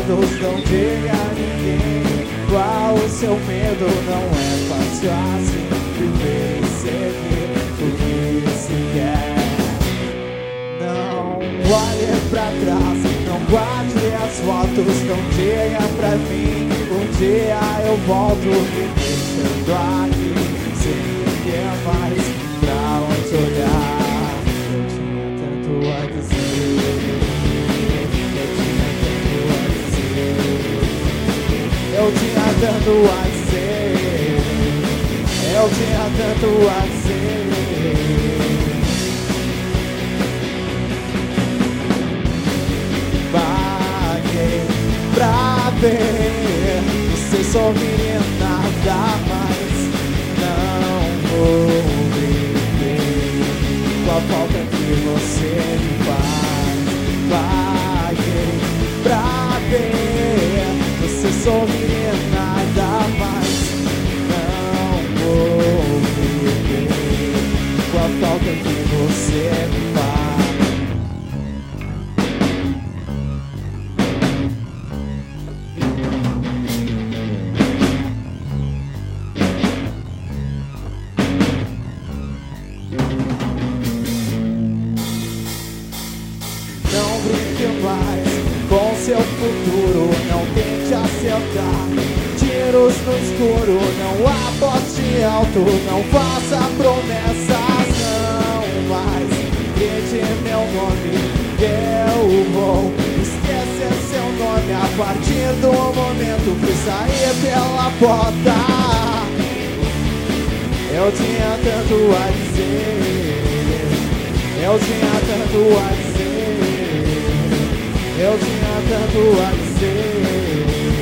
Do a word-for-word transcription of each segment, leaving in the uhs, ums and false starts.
fotos, não diga a ninguém qual o seu medo. Não é fácil assim viver e seguir o que se quer. Não olhe pra trás, não guarde as fotos, não diga pra mim um dia eu volto me deixando aqui sem ninguém mais pra onde olhar. Eu tinha tanto a dizer, eu tinha tanto a dizer, eu tinha tanto a dizer. Paguei pra ver você sorrir e nada mais. Não vou viver com a falta que você me faz. Paguei pra ver você sorrir e nada mais. Não vou viver com a falta que você me faz. Não brinque mais com seu futuro, não tente acertar tiros no escuro, não aposte alto, não faça promessas, não mais grite meu nome, eu vou esquecer seu nome a partir do momento que sair pela porta. Eu tinha tanto a dizer, eu tinha tanto a dizer, eu tinha tanto a dizer.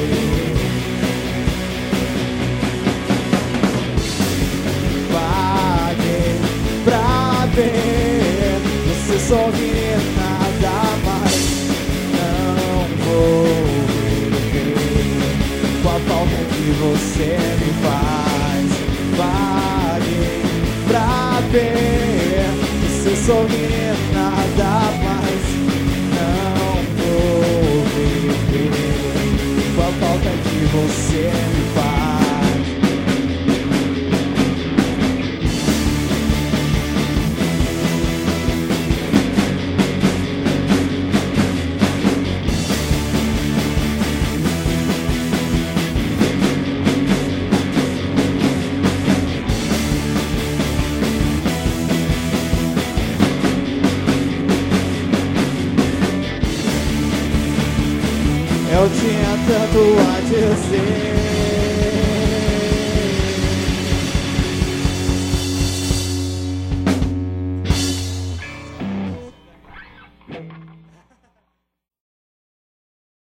Paguei pra ver você sorrir e nada mais. Não vou viver com a falta que você me faz. Paguei pra ver você sorrir e nada mais. Não vou viver com a falta que você me faz. Eu tinha tanto a dizer,